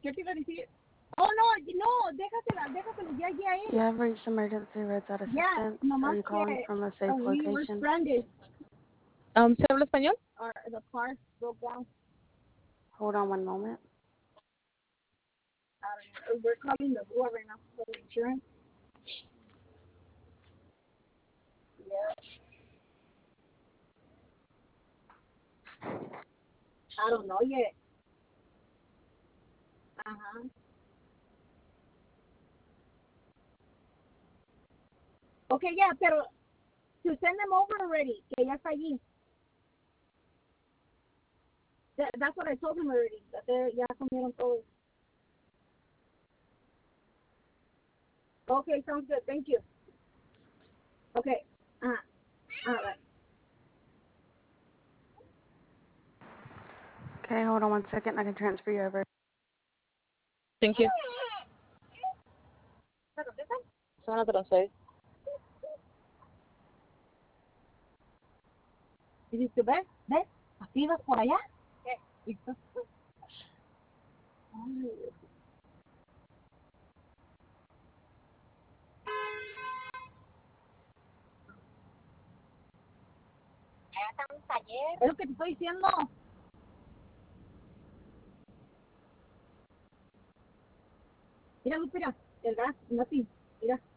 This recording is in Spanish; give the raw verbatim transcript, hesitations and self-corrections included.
¿Qué te iba a decir? Oh, no, no, déjatela, déjatela, ya, ya, eh. You have reached emergency roadside Yeah, assistance. Are nomás you calling que from a uh, safe we were location? stranded. Um, ¿Se habla español? Our, the car broke down. Hold on one moment. I don't know. We're calling the board right now for the insurance. Yeah. I don't know yet. Uh-huh. Okay, yeah, pero to send them over already, que ya está allí. That, that's what I told him already, that they ya comieron todos. Okay, sounds good. Thank you. Okay. Uh, all right. Okay, hold on one second. I can transfer you over. Thank you. Se van a transferir. ¿Y dices, ves? ¿Ves? ¿Así vas por allá? ¿Qué? Es lo que te estoy diciendo. Mira, Lupira, el gas, nothing. Mira.